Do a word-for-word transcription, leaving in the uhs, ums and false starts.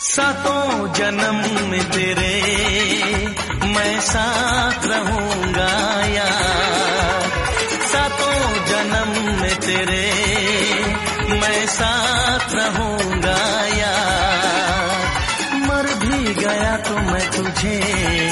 सातों जन्म में तेरे मैं साथ रहूंगा यार, सातों जन्म में तेरे मैं साथ रहूंगा यार। मर भी गया तो मैं तुझे